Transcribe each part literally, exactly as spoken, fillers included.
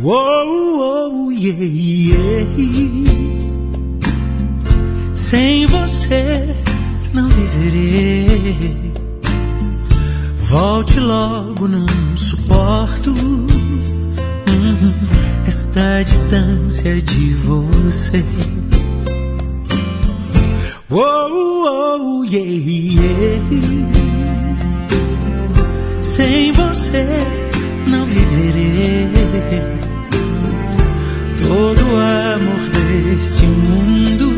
Oh, oh, yeah, yeah. Sem você não viverei. Volte logo, não suporto hum, esta distância de você. Oh, oh, yeah, yeah. Sem você não viverei. Todo o amor deste mundo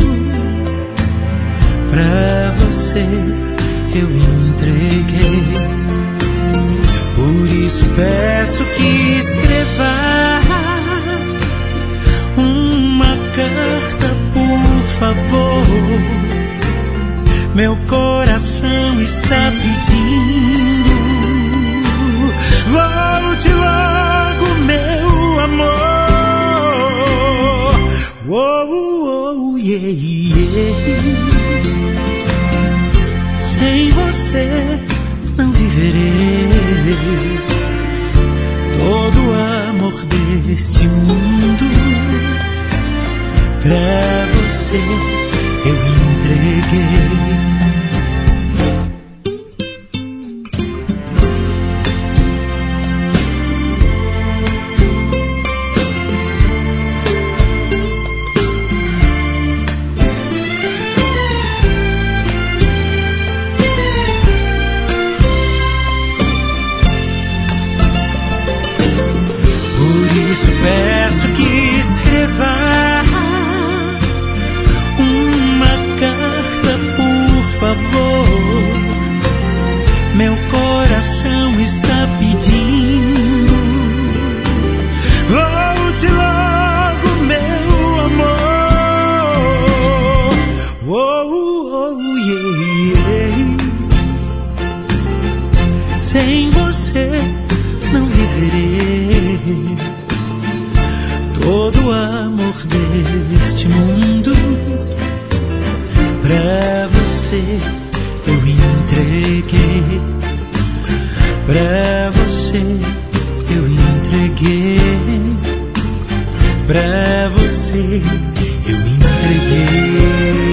pra você eu entreguei. Por isso peço que escreva uma carta, por favor. Meu coração está pedindo. Volte logo, meu amor. Oh, oh, yeah, yeah. Sem você não viverei. Todo o amor deste mundo pra você eu entreguei. Peço que escreva uma carta, por favor. Meu coração está pedindo. Volte logo, meu amor. Oh, oh, yeah, yeah. Sem você não viverei. Todo o amor deste mundo pra você eu entreguei. Pra você eu entreguei. Pra você eu entreguei.